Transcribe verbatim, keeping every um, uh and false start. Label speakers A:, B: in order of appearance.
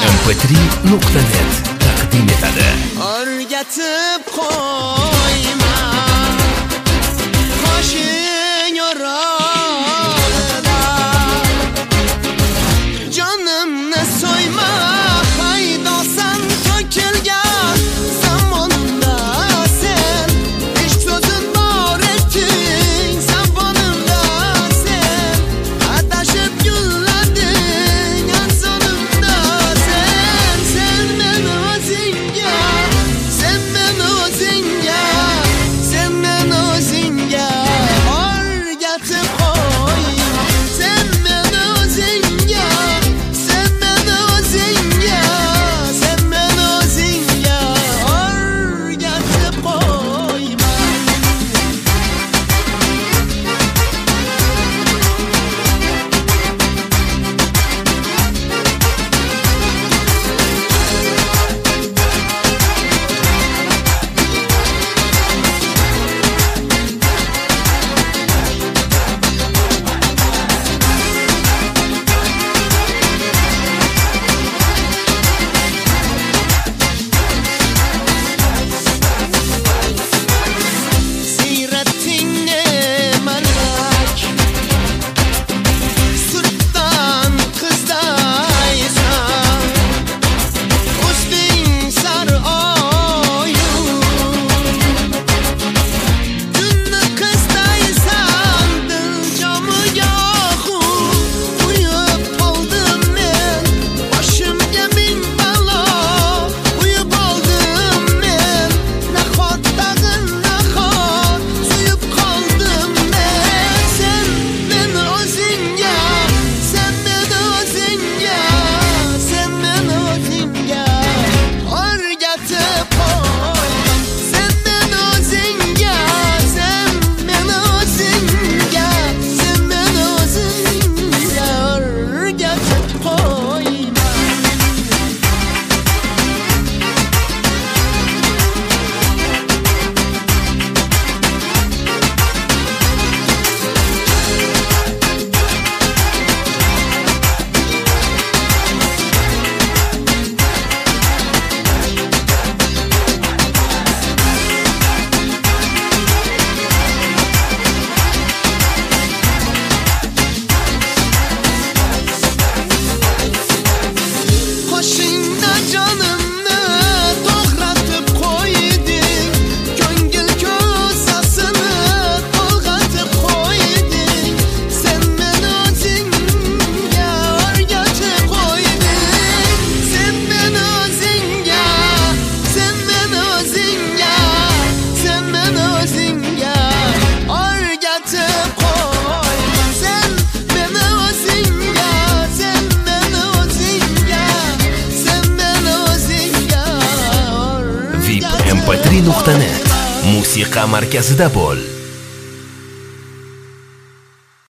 A: em p tri nuqta net taqdim etadi.
B: O'rgatib qo'yma qo'shin yorog'ida, jonimni so'yma haydosan to'kilgan zamonda. Sen ishq so'zin bor etding zabonimda, sen adashib gullading azonimda. Sen, sen meni o'zingga, sen meni o'zingga, sen meni o'zingga o'rgatib qo'yma. Sen meni o'zingga, sen meni o'zingga, sen meni o'zingga o'rgatib qo'yma. Siyratingni malak, sirtdan qizdaysan, o'sting sar oyun, tunni qizdaysan, dil jomi yo'qu uyib qoldim men, boshimga ming balo uyib oldim men. Nahot tag'in nahot suyib qoldim men. Sen meni o'zingga, sen meni o'zingga, sen meni o'zingga o'rgatib qo'yma. Sen meni o'zingga, sen meni o'zingga, sen meni o'zingga o'rgatib qo'yma. Qo'shingda jonimni to'g'ratib qo'yding, ko'ngil ko'zasini to'lg'atib qo'yding. Sen meni o'zingga o'rgatib qo'yding. Sen meni o'zingga, sen meni o'zingga, sen meni o'zingga o'rgatib qo'yma. Sen meni o'zingga, sen meni o'zingga, sen meni o'zingga
A: vip
B: o'rgatib
A: m p tri nuqta net musiqa markazida bo'l.